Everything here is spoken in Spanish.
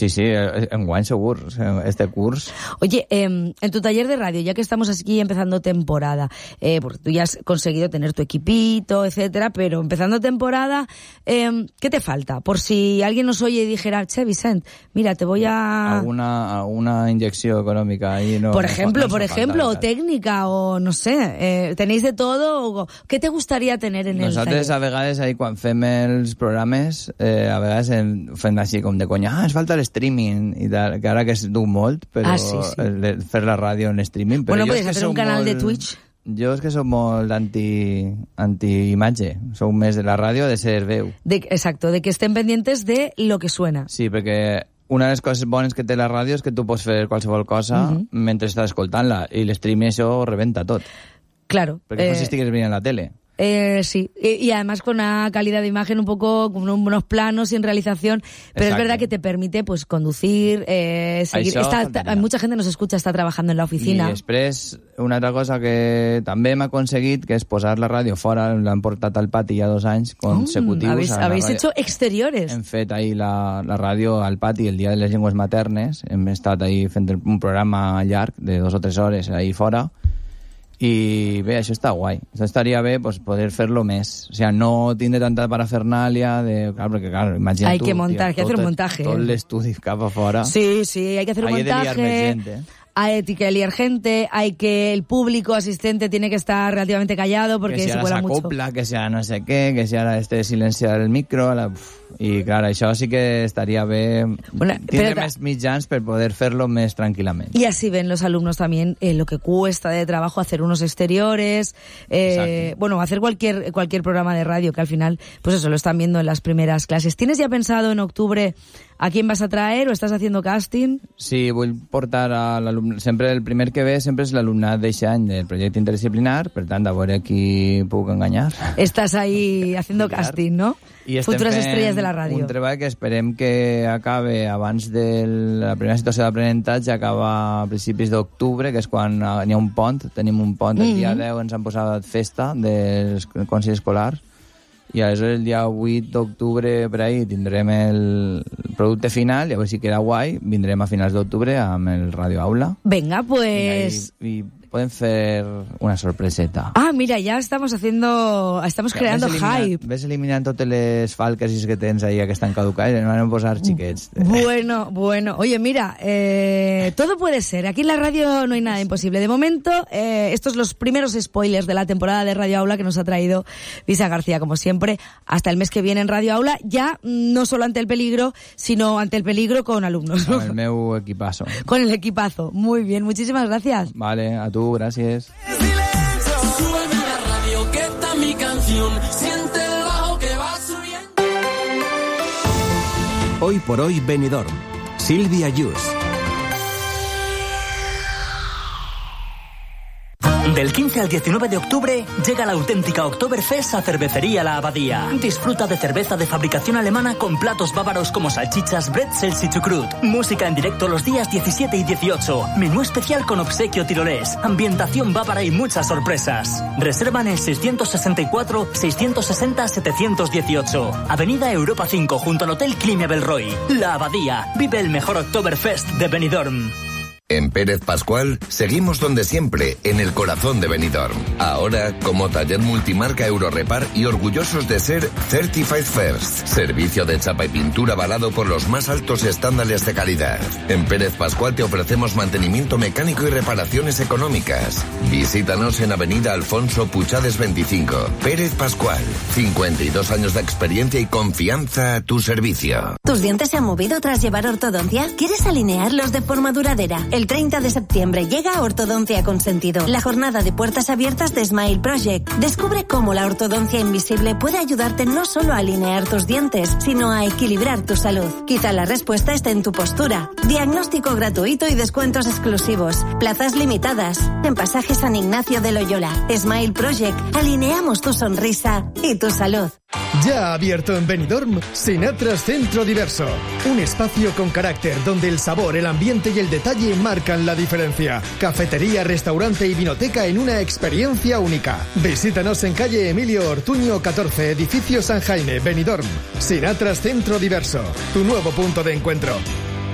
Sí, enguany segur, este curs. Oye, en tu taller de radio, ya que estamos aquí empezando temporada, porque tú ya has conseguido tener tu equipito, etcétera, pero empezando temporada, ¿qué te falta? Por si alguien nos oye y dijera, che, Vicent, mira, te voy a... Alguna inyección económica ahí, ¿no? Por ejemplo, o técnica, o no sé, tenéis de todo, ¿qué te gustaría tener en el taller? Nosaltres a vegades ahí quan fem els programes, a vegades fem així com de conya, ens falta l'streaming i tal, que ara que es du molt, però sí. Fer la ràdio en streaming. Però bueno, podries hacer un canal de Twitch. Jo és que soc molt anti-imatge, soc més de la ràdio de ser veu. Exacto, de que estén pendientes de lo que suena. Sí, perquè una de les coses bones que té la ràdio és que tu pots fer qualsevol cosa mentre estàs escoltant-la, i l'streaming això ho rebenta tot. Claro. Perquè si estigues veient la tele. Sí, y además con una calidad de imagen un poco, con unos planos sin realización, pero exacto. Es verdad que te permite pues conducir, seguir. Mucha gente nos escucha, está trabajando en la oficina. I després, una altra cosa que també hem aconseguit, que és posar la ràdio fora, l'hem portat al pati ja 2 anys consecutius. Habéis hecho exteriores. Hem fet ahí la ràdio al pati el dia de les llengües maternes, hem estat ahí fent un programa llarg de 2 o 3 hores ahí fora. I bé, això està guai. Això estaria bé pues, poder fer-lo més. O sea, no tindre tanta parafernàlia de... Claro, porque claro, imagina hay que montar, hay que hacer un montaje. Tot l'estudi cap a fora. Sí, hay que hacer un montaje. Hay de liar més gent, Hay que liar gente, hay que el público asistente tiene que estar relativamente callado porque que si se cuela mucho. Que si ara s'acopla, que si ara no sé què, que si ara silenciar el micro... I, clar, això sí que estaria bé tindre més mitjans per poder fer-lo més tranquil·lament. Y así ven los alumnos también lo que cuesta de trabajo hacer unos exteriores, hacer cualquier programa de radio, que al final, pues eso, lo están viendo en las primeras clases. ¿Tienes ya pensado en octubre a quién vas a traer o estás haciendo casting? Sí, vull portar a l'alumne... Sempre el primer que ve sempre és l'alumnat d'aquest any del projecte interdisciplinar, per tant, a veure qui puc enganyar. Estás ahí haciendo casting, ¿no? Futuras estrelles de la ràdio. Un treball que esperem que acabe abans de la primera situació d'aprenentatge, acaba a principis d'octubre, que és quan hi ha un pont, tenim un pont, el dia 10 ens han posat festa del Consell Escolar, i aleshores el dia 8 d'octubre per ahí tindrem el producte final, i a veure si queda guai, vindrem a finals d'octubre amb el Radio Aula. Venga, pues... I podem fer una sorpreseta. Ah, mira, ya estamos creando hype. Ves eliminant totes les falques que tens ahí que estan caducades i no van a posar xiquets. Bueno. Oye, mira, todo puede ser. Aquí en la radio no hay nada imposible. De momento, estos los primeros spoilers de la temporada de Radio Aula que nos ha traído Vicent García, como siempre, hasta el mes que viene en Radio Aula, ya no solo ante el peligro, sino ante el peligro con alumnos. Con el meu equipazo. Con el equipazo. Muy bien, muchísimas gracias. Vale, a tú. Gracias. Súbeme la radio, que está mi canción. Siente el bajo que va subiendo. Hoy por hoy Benidorm. Silvia Yus. Del 15 al 19 de octubre llega la auténtica Oktoberfest a Cervecería La Abadía. Disfruta de cerveza de fabricación alemana con platos bávaros como salchichas, bretzels y chucrut. Música en directo los días 17 y 18. Menú especial con obsequio tirolés. Ambientación bávara y muchas sorpresas. Reserva en el 660-718. Avenida Europa 5 junto al Hotel Climia Belroy. La Abadía. Vive el mejor Oktoberfest de Benidorm. En Pérez Pascual seguimos donde siempre, en el corazón de Benidorm. Ahora, como taller multimarca Eurorepar y orgullosos de ser Certified First. Servicio de chapa y pintura avalado por los más altos estándares de calidad. En Pérez Pascual te ofrecemos mantenimiento mecánico y reparaciones económicas. Visítanos en Avenida Alfonso Puchades 25. Pérez Pascual, 52 años de experiencia y confianza a tu servicio. ¿Tus dientes se han movido tras llevar ortodoncia? ¿Quieres alinearlos de forma duradera? El 30 de septiembre llega Ortodoncia Consentido, la jornada de puertas abiertas de Smile Project. Descubre cómo la ortodoncia invisible puede ayudarte no solo a alinear tus dientes, sino a equilibrar tu salud. Quizá la respuesta esté en tu postura. Diagnóstico gratuito y descuentos exclusivos. Plazas limitadas. En Pasaje San Ignacio de Loyola. Smile Project. Alineamos tu sonrisa y tu salud. Ya ha abierto en Benidorm Sinatras Centro Diverso, un espacio con carácter donde el sabor, el ambiente y el detalle marcan la diferencia. Cafetería, restaurante y vinoteca en una experiencia única. Visítanos en calle Emilio Ortuño 14, edificio San Jaime, Benidorm. Sinatras Centro Diverso, tu nuevo punto de encuentro.